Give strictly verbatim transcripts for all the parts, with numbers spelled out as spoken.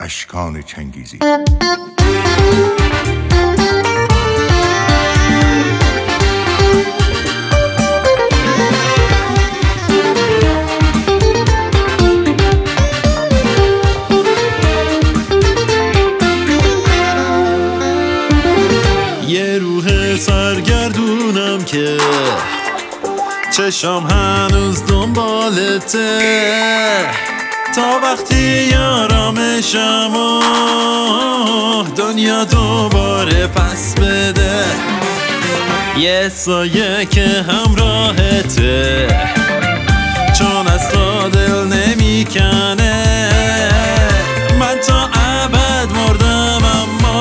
اشکان چنگیزی. یه روح سرگردونم که چشم هنوز دنبالته، تا وقتی آرامشم و دنیا دوباره پس بده. یه سایه که همراهته چون از تو دل نمیکنه. من تا ابد مردم اما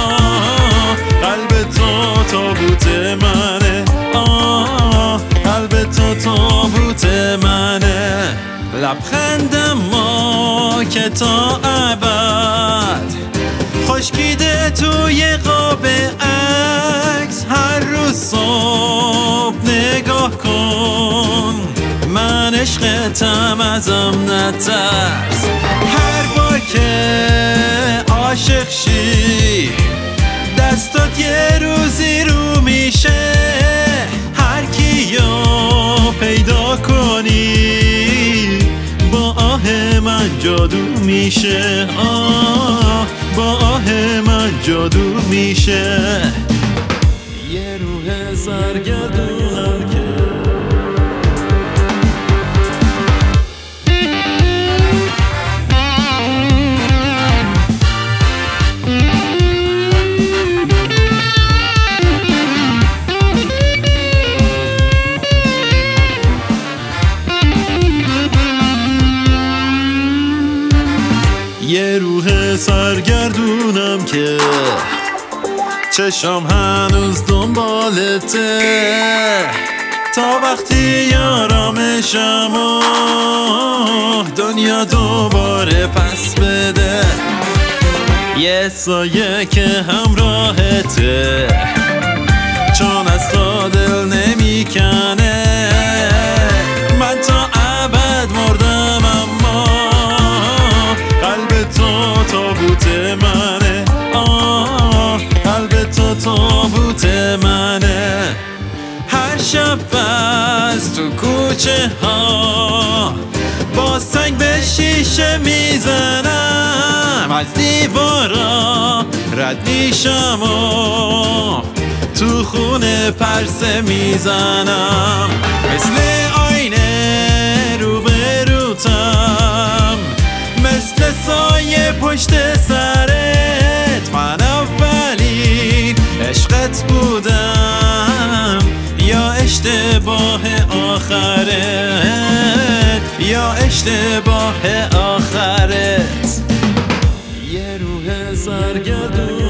قلب تو تابوت منه. آه قلب تو تابوت منه. لبخندم ما که تا ابد خشکیده توی قاب عکس. هر روز صبح نگاه کن، من عشقتم ازم نترس. هر بار که عاشق شی دستات یه روزی رو میشه. هر کیو پیدا کنی با آه من جادو میشه. آه با آه من جادو میشه. یه روح سرگردونم که یه روح سرگردونم که چشم هنوز دنبالته، تا وقتی آرامشم و دنیا دوباره پس بده. یه سایه که همراهته چون از تو دل نمیکنه. من تا ابد مردم اما قلب تو تابوت منه. آه قلب تو تابوت منه. هر شب بس تو کوچه ها با سنگ به شیشه میزنم. از دیوارا رد میشم و تو خونه پرسه میزنم. مثل آینه رو به روتم، مثل سایه پشت سرت. من اولین عشقت بودم یا اشتباه آخرت، یا اشتباه آخرت. یه روح سرگردون